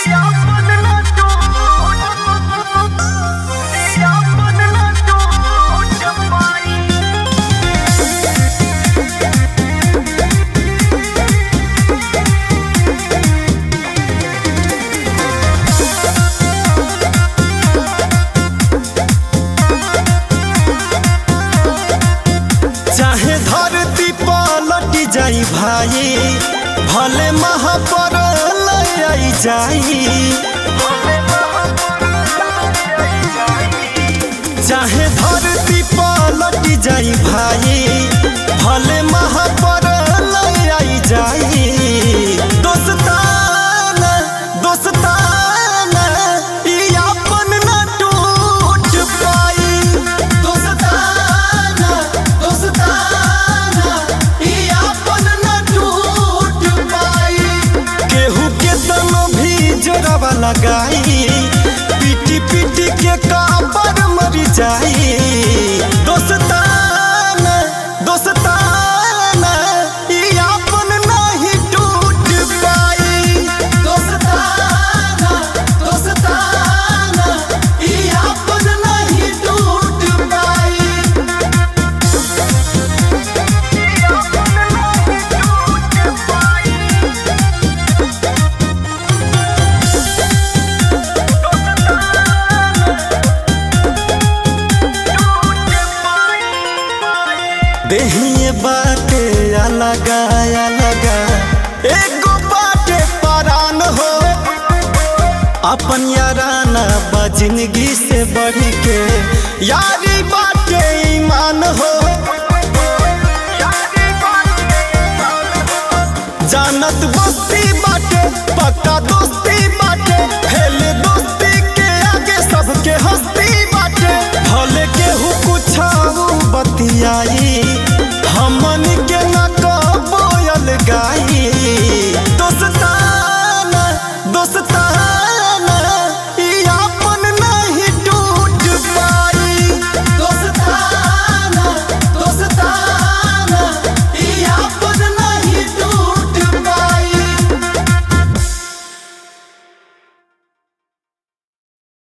चाहे धरती पलट जाई भाई, भले महापरल आई जाई। चाहे धरती पलट जाई भाई, भले महापरल आई जाई। दोस्ताना दोस्ताना ई अपन न टूट पाई। दोस्ताना दोस्ताना ई अपन न टूट पाई। केहू के तनो भी जोरवा लगाई, पीटी पीटी के काबर मर जाई। दोस्ताना दोस्ताना ई अपन नहीं टूट पाई। दोस्ताना दोस्ताना ई अपन नहीं टूट पाई। देहिए बाटे अलगा अलगा, एगो बाटे परान हो। अपन याराना बा जिंदगी से बढ़ के, यारी बाटे ईमान हो। जानत बस्ती बाटे, पक्का दोस्ती बाटे, हेल दोस्ती के आगे सबके हस्ती बाटे। भले केहू कुछ बतियाई,